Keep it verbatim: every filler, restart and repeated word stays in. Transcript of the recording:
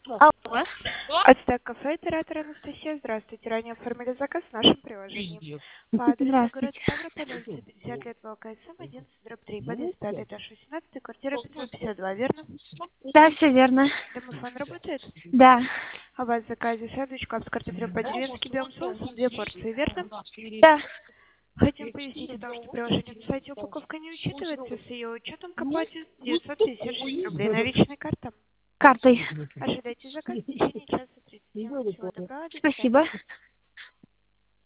Алло. Ацтек кафе, оператор Анастасия. Здравствуйте. Ранее оформили заказ в нашем приложении. По адресу город Здравствуйте. Ставрополь, улица пятьдесят лет, ВЛКСМ, одиннадцать, дробь три, подъезд пятый, этаж восемнадцать, квартира пятьсот пятьдесят два, верно? Да, все верно. Домофон работает? Да. А у вас в заказе сэндвич, кап с картофелем по-деревенски, белым соусом, две порции, верно? Да. Хотим пояснить о том, что приложение на сайте упаковка не учитывается, с ее учетом к оплате девятьсот пятьдесят шесть рублей. Наличная карта. Картой. Ожидайте заказ в течение часа тридцати минут. Всего доброго, до свидания. Спасибо.